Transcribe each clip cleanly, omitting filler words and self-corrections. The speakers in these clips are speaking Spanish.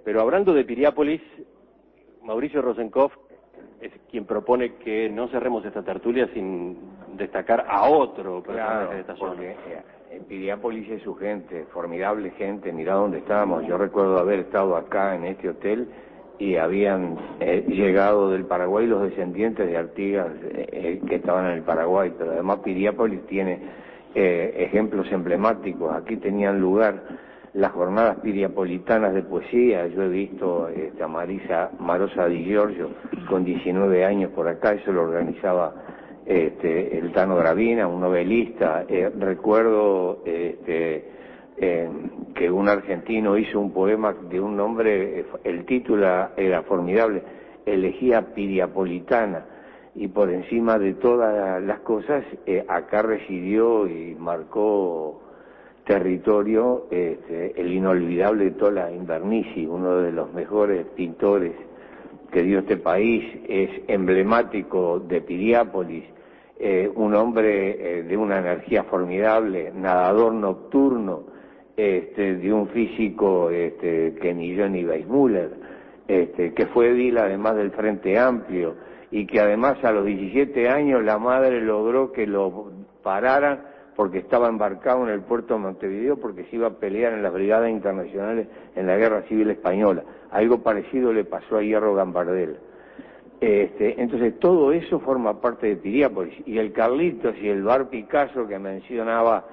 Pero hablando de Piriápolis, Mauricio Rosenkopf es quien propone que no cerremos esta tertulia sin destacar a otro personaje de esta zona. Porque Piriápolis es su gente, formidable gente, mirá dónde estábamos. Yo recuerdo haber estado acá en este hotel y habían llegado del Paraguay los descendientes de Artigas que estaban en el Paraguay, pero además Piriápolis tiene ejemplos emblemáticos. Aquí tenían lugar las jornadas piriapolitanas de poesía. Yo he visto a Marosa Di Giorgio con 19 años por acá, eso lo organizaba el Tano Gravina, un novelista. Recuerdo que un argentino hizo un poema de un nombre, el título era formidable, Elegía Piriapolitana, y por encima de todas las cosas acá residió y marcó territorio el inolvidable Tola Invernizzi, uno de los mejores pintores que dio este país, es emblemático de Piriápolis, un hombre de una energía formidable, nadador nocturno, de un físico que ni yo ni Weissmuller, que fue edil además del Frente Amplio, y que además a los 17 años la madre logró que lo pararan porque estaba embarcado en el puerto de Montevideo porque se iba a pelear en las brigadas internacionales en la Guerra Civil Española. Algo parecido le pasó a Hierro Gambardella. Entonces todo eso forma parte de Piriápolis, y el Carlitos y el bar Picasso que mencionaba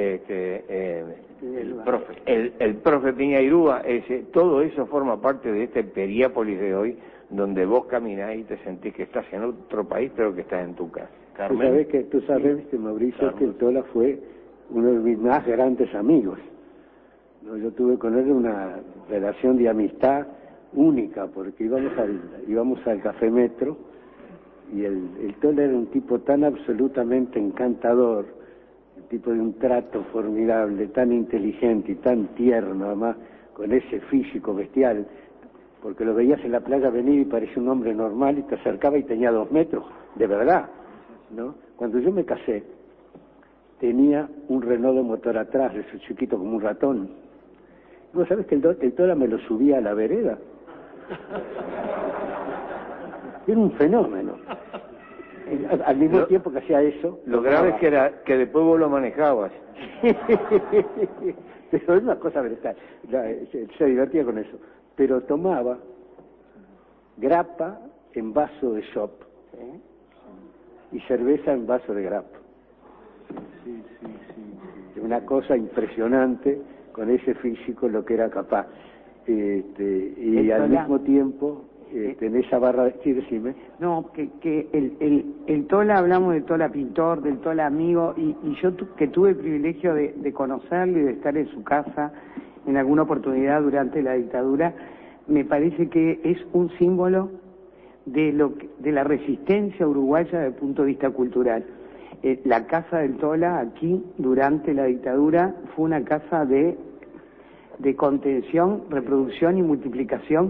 el profe Piñairúa, todo eso forma parte de este Piriápolis de hoy, donde vos caminás y te sentís que estás en otro país pero que estás en tu casa. Tú sabes que Mauricio, que el Tola fue uno de mis más grandes amigos, ¿no? Yo tuve con él una relación de amistad única, porque íbamos al Café Metro, y el Tola era un tipo tan absolutamente encantador, un tipo de un trato formidable, tan inteligente y tan tierno, además con ese físico bestial, porque lo veías en la playa venir y parecía un hombre normal, y te acercaba y tenía 2 metros, de verdad, ¿no? Cuando yo me casé, tenía un Renault de motor atrás, ese chiquito como un ratón. ¿Vos sabés que el Tola me lo subía a la vereda? Era un fenómeno. Al mismo tiempo que hacía eso... Lo grave es que después vos lo manejabas. Pero es una cosa brutal. Se divertía con eso. Pero tomaba grapa en vaso de shop, y cerveza en vaso de grapa. Sí. Una cosa impresionante con ese físico, lo que era capaz. Y al mismo tiempo, en esa barra... Sí, decime. No, que el Tola, hablamos del Tola pintor, del Tola amigo, y yo que tuve el privilegio de conocerlo y de estar en su casa en alguna oportunidad durante la dictadura, me parece que es un símbolo de la resistencia uruguaya desde el punto de vista cultural. La casa del Tola aquí durante la dictadura fue una casa de contención, reproducción y multiplicación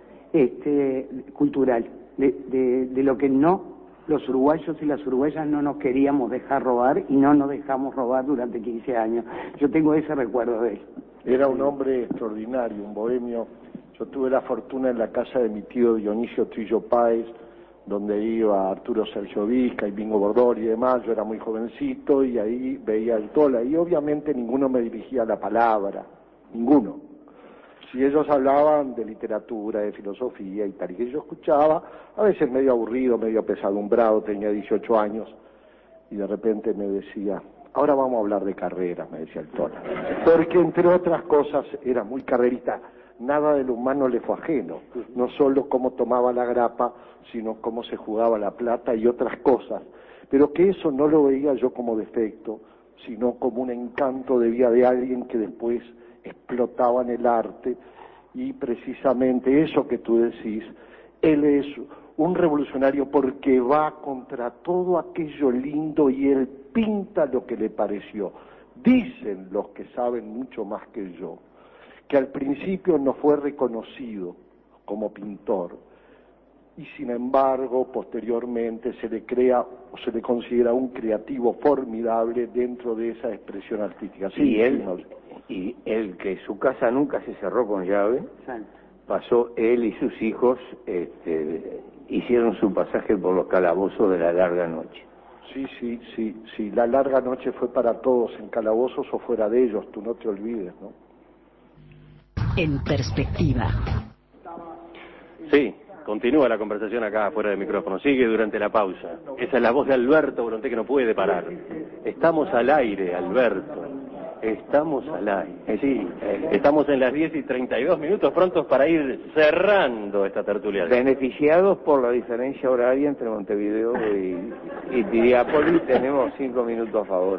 cultural, de lo que los uruguayos y las uruguayas no nos queríamos dejar robar, y no nos dejamos robar durante 15 años. Yo tengo ese recuerdo de él. Era un hombre extraordinario, un bohemio. Yo tuve la fortuna en la casa de mi tío Dionisio Trillo Páez, donde iba Arturo Sergio Vizca y Bingo Bordori y demás. Yo era muy jovencito y ahí veía el Tola, y obviamente ninguno me dirigía la palabra, ninguno. Si ellos hablaban de literatura, de filosofía y tal, y que yo escuchaba, a veces medio aburrido, medio pesadumbrado, tenía 18 años, y de repente me decía: ahora vamos a hablar de carreras, me decía el Tola, porque entre otras cosas era muy carrerista. Nada de lo humano le fue ajeno, no solo cómo tomaba la grapa, sino cómo se jugaba la plata y otras cosas, pero que eso no lo veía yo como defecto, sino como un encanto de vida de alguien que después explotaba en el arte. Y precisamente eso que tú decís, él es un revolucionario porque va contra todo aquello lindo, y él pinta lo que le pareció. Dicen los que saben mucho más que yo, que al principio no fue reconocido como pintor, y sin embargo posteriormente se le crea o se le considera un creativo formidable dentro de esa expresión artística. Sí, y él que su casa nunca se cerró con llave, pasó él y sus hijos, hicieron su pasaje por los calabozos de la larga noche. Sí, la larga noche fue para todos, en calabozos o fuera de ellos, tú no te olvides, ¿no? En perspectiva. Sí, continúa la conversación acá fuera del micrófono, sigue durante la pausa. Esa es la voz de Alberto Bronté que no puede parar. Estamos al aire, Alberto. Estamos al aire. Sí, estamos en las 10:32, prontos para ir cerrando esta tertulia. Beneficiados por la diferencia horaria entre Montevideo y Piriápolis, tenemos 5 minutos a favor.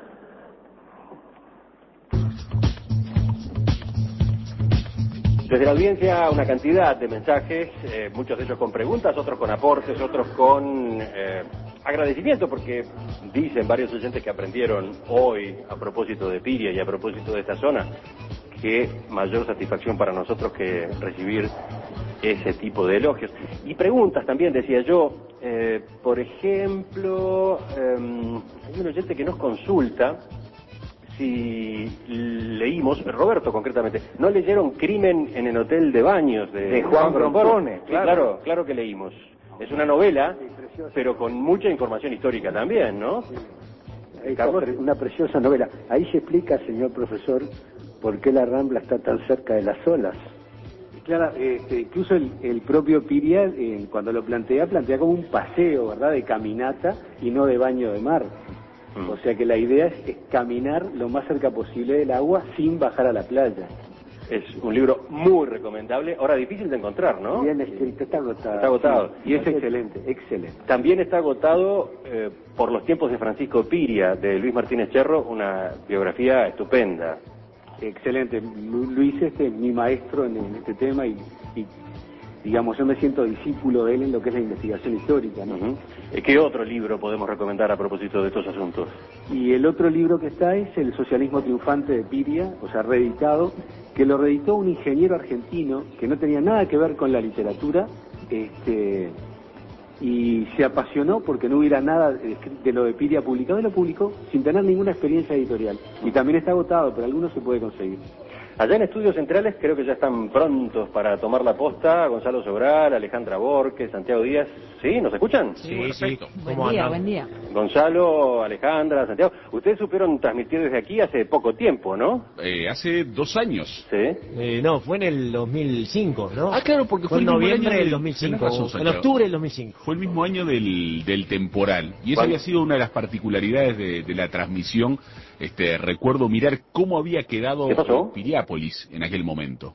Desde la audiencia una cantidad de mensajes, muchos de ellos con preguntas, otros con aportes, otros con agradecimiento, porque dicen varios oyentes que aprendieron hoy a propósito de Piria y a propósito de esta zona, que mayor satisfacción para nosotros que recibir ese tipo de elogios. Y preguntas también, decía yo, por ejemplo, hay un oyente que nos consulta si leímos, Roberto concretamente, ¿no leyeron Crimen en el Hotel de Baños de Juan Grompone? Claro que leímos. Es una novela, pero con mucha información histórica también, ¿no? Carlos, una preciosa novela. Ahí se explica, señor profesor, por qué la Rambla está tan cerca de las olas. Claro, incluso el propio Piria, cuando lo plantea como un paseo, ¿verdad?, de caminata y no de baño de mar. O sea que la idea es caminar lo más cerca posible del agua sin bajar a la playa. Es un libro muy recomendable, ahora difícil de encontrar, ¿no? Bien escrito, está agotado. Está agotado. Sí, y es excelente. También está agotado por los tiempos de Francisco Piria, de Luis Martínez Cherro, una biografía estupenda. Excelente. Luis es mi maestro en este tema y digamos, yo me siento discípulo de él en lo que es la investigación histórica, ¿no? ¿Qué otro libro podemos recomendar a propósito de estos asuntos? Y el otro libro que está es El socialismo triunfante de Piria, o sea, reeditado, que lo reeditó un ingeniero argentino que no tenía nada que ver con la literatura, y se apasionó porque no hubiera nada de lo de Piria publicado, y lo publicó sin tener ninguna experiencia editorial. Y también está agotado, pero algunos se puede conseguir. Allá en Estudios Centrales creo que ya están prontos para tomar la posta Gonzalo Sobral, Alejandra Borges, Santiago Díaz. ¿Sí? ¿Nos escuchan? Sí, perfecto. Buen día. Gonzalo, Alejandra, Santiago. Ustedes supieron transmitir desde aquí hace poco tiempo, ¿no? Hace 2 años. ¿Sí? No, fue en el 2005, ¿no? Ah, claro, porque fue en el mismo noviembre año del 2005, razón, en octubre del 2005. Fue el mismo año del temporal. Y eso había sido una de las particularidades de la transmisión. Recuerdo mirar cómo había quedado Piriápolis en aquel momento.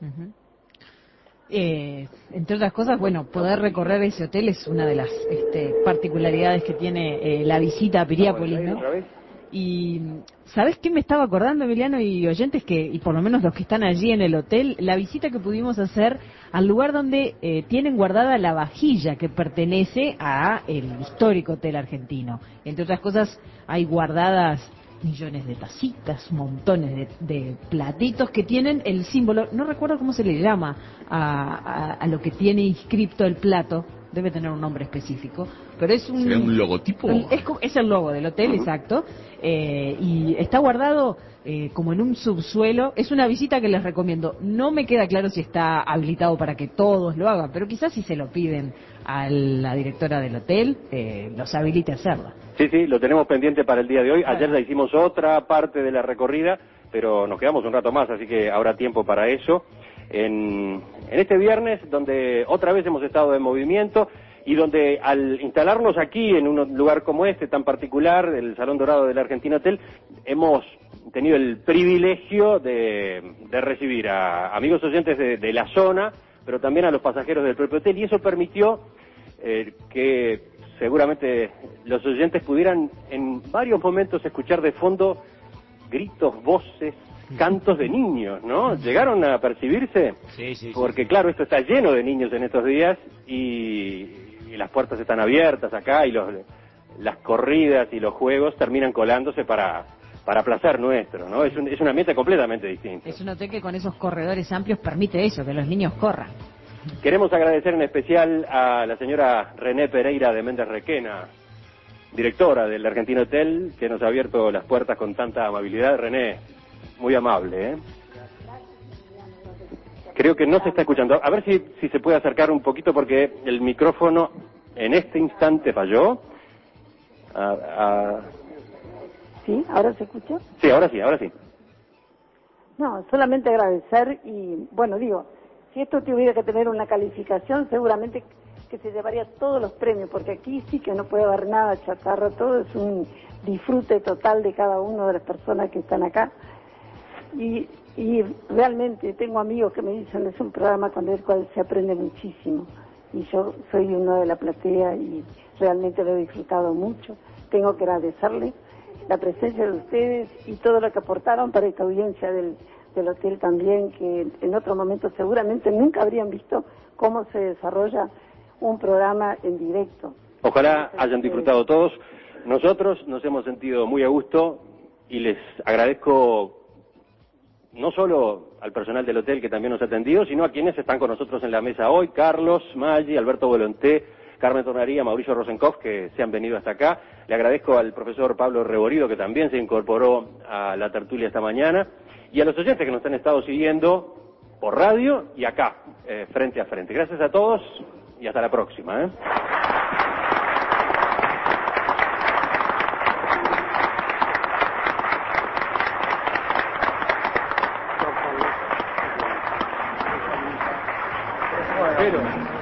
Entre otras cosas, bueno, poder recorrer ese hotel es una de las particularidades que tiene la visita a Piriápolis, ¿no? Y ¿sabés qué me estaba acordando, Emiliano y oyentes? Y por lo menos los que están allí en el hotel, la visita que pudimos hacer al lugar donde tienen guardada la vajilla que pertenece a el histórico hotel argentino. Entre otras cosas, hay guardadas millones de tacitas, montones de platitos que tienen el símbolo, no recuerdo cómo se le llama a lo que tiene inscripto el plato, debe tener un nombre específico, pero es un... ¿Será un logotipo? Es el logo del hotel, exacto, y está guardado como en un subsuelo. Es una visita que les recomiendo. No me queda claro si está habilitado para que todos lo hagan, pero quizás si se lo piden a la directora del hotel, los habilite a hacerlo. Sí, lo tenemos pendiente para el día de hoy. Ayer ya hicimos otra parte de la recorrida, pero nos quedamos un rato más, así que habrá tiempo para eso. En este viernes, donde otra vez hemos estado en movimiento y donde al instalarnos aquí en un lugar como este tan particular, el Salón Dorado del Argentina Hotel, hemos tenido el privilegio de recibir a amigos oyentes de la zona, pero también a los pasajeros del propio hotel, y eso permitió que seguramente los oyentes pudieran en varios momentos escuchar de fondo gritos, voces, cantos de niños, ¿no? ¿Llegaron a percibirse? Sí. Porque claro, esto está lleno de niños en estos días y las puertas están abiertas acá y las corridas y los juegos terminan colándose para placer nuestro, ¿no? Es un ambiente completamente distinto. Es un hotel que con esos corredores amplios permite eso, que los niños corran. Queremos agradecer en especial a la señora René Pereira de Méndez Requena, directora del Argentina Hotel, que nos ha abierto las puertas con tanta amabilidad. René, muy amable, ¿eh? Creo que no se está escuchando. A ver si se puede acercar un poquito porque el micrófono en este instante falló. ¿Sí? ¿Ahora se escucha? Sí, ahora sí. No, solamente agradecer y, bueno, digo, si esto tuviera que tener una calificación, seguramente que se llevaría todos los premios, porque aquí sí que no puede haber nada chatarra, todo es un disfrute total de cada una de las personas que están acá. Y realmente tengo amigos que me dicen, es un programa con el cual se aprende muchísimo. Y yo soy uno de la platea y realmente lo he disfrutado mucho. Tengo que agradecerle la presencia de ustedes y todo lo que aportaron para esta audiencia del hotel también, que en otro momento seguramente nunca habrían visto cómo se desarrolla un programa en directo. Ojalá hayan disfrutado todos. Nosotros nos hemos sentido muy a gusto y les agradezco no solo al personal del hotel que también nos ha atendido, sino a quienes están con nosotros en la mesa hoy, Carlos, Maggi, Alberto Volonté, Carmen Tornaría, Mauricio Rosenkopf, que se han venido hasta acá. Le agradezco al profesor Pablo Reborido, que también se incorporó a la tertulia esta mañana, y a los oyentes que nos han estado siguiendo por radio y acá, frente a frente. Gracias a todos y hasta la próxima. Pero